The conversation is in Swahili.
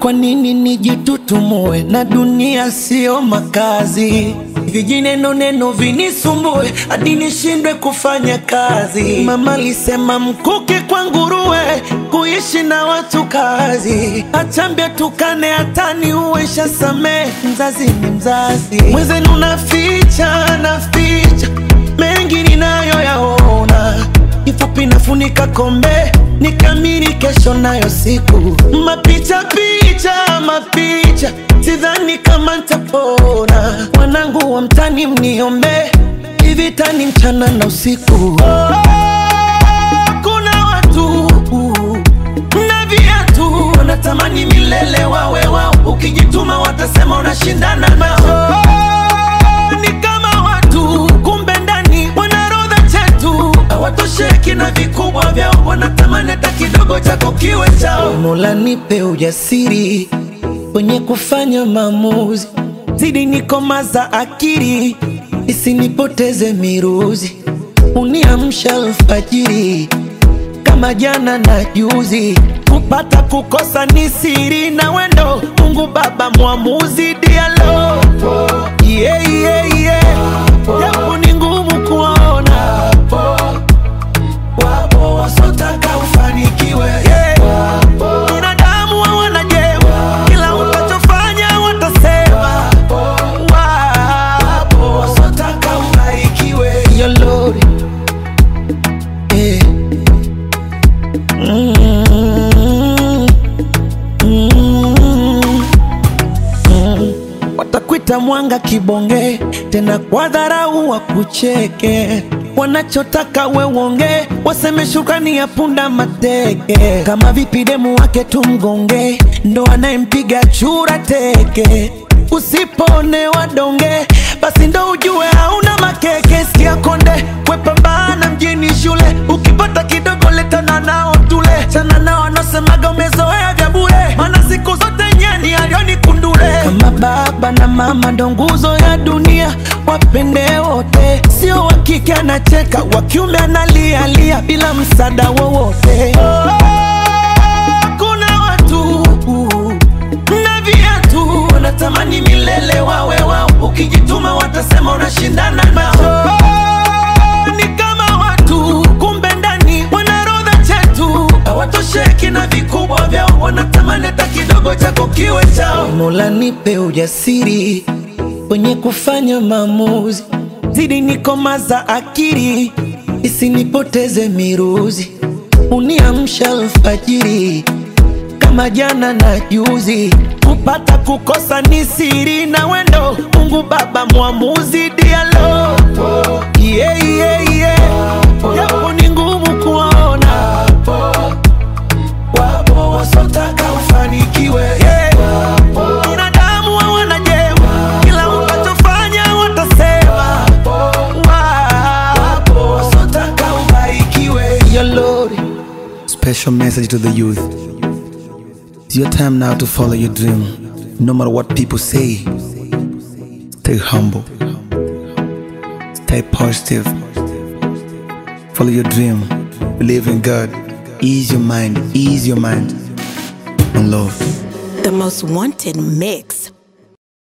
Kwa nini nijitutumue na dunia sio makazi? Vijineno neno vinisumbue hadi nishindwe kufanya kazi. Mama alisema mkuke kwa nguruwe, kuishi na watu kazi. Achambia tukane hatani uwesha same, mzazi ni mzazi. Mwenzenu naficha mengi ninayo yaona. Kifupi nafunika kombe, nikamiri kesho nayo siku. Mapicha, sidhani kama nitapona. Wanangu wa mtani mniombe, hivi tani mchana na usiku. Kuna watu na viatu wanatamani milele wawe wao. Ukijituma watasema unashindana nao. Ni kama watu kumbe ndani wanarodha chetu. Hawatosheki na vikubwa vyao, wanatamani hata kidogo chako kiwe chao. Mola nipe ujasiri kwenye kufanya maamuzi, zidi nikomaza akili isinipoteze miruzi. Uniamsha alfajiri kama jana na juzi. Kupata kukosa ni siri na wendo, Mungu Baba mwamuzi. Dialo japo ni ngumu kuona, wapo wasotaka ufanikiwe. Binadamu hawana jema, kila utachofanya watasema. Wapo wasotaka ubarikiwe. Yo Lord, watakuita mwanga kibonge, tena kwa dharau wakucheke. Wanachotaka we uonge, waseme shukrani ya punda mateke. Kama vipi demu wake tumgonge, ndo anayempiga chura teke. Usipone wadonge, basi ndo ujue hauna makeke. Sikia konde, wepambana mjini shule. Ukipata kidogo letana nao tule. Chana nao anosemaga umezoea vya bure, maana siku zote nyeni alioni kundule. Kama baba na mama ndo nguzo ya dunia, wapende wote. Sio wakike anacheka, wakiume analialia bila msaada wowote. Kuna watu na viatu wanatamani milele wawe wao. Ukijituma watasema unashindana nao. Ni kama watu kumbe ndani wanarodha chetu. Hawatosheki na vikubwa vyao, wanatamani hata kidogo chako kiwe chao. Mola nipe ujasiri kwenye kufanya maamuzi, zidi nikomaza akili isinipoteze miruzi. Uniamsha alfajiri kama jana na juzi. Kupata kukosa ni siri na wendo, Mungu Baba mwamuzi. Dialo japo ni ngumu kuona, wapo wasotaka ufanikiwe. Binadamu hawana jema, kila utachofanya watasema. Wapo wasotaka ubarikiwe. Yo Lord. Special message to the youth. It's your time now to follow your dream. No matter what people say, stay humble, stay positive, follow your dream, believe in God, ease your mind, and love. The most wanted mix.